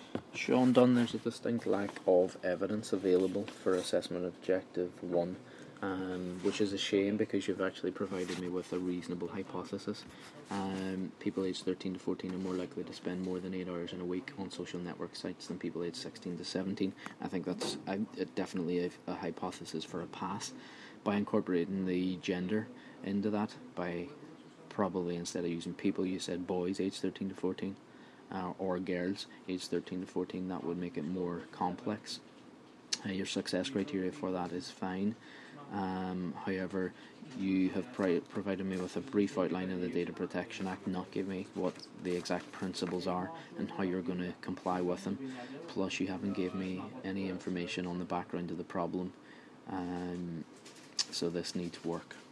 Sean Dunn, there's a distinct lack of evidence available for assessment objective 1, which is a shame because you've actually provided me with a reasonable hypothesis. People aged 13 to 14 are more likely to spend more than 8 hours in a week on social network sites than people aged 16 to 17. I think that's definitely a hypothesis for a pass. By incorporating the gender into that, by probably instead of using people, you said boys aged 13 to 14. Or girls aged 13 to 14, that would make it more complex. Your success criteria for that is fine. However, you have provided me with a brief outline of the Data Protection Act, not give me what the exact principles are and how you're going to comply with them. Plus, you haven't gave me any information on the background of the problem. So this needs work.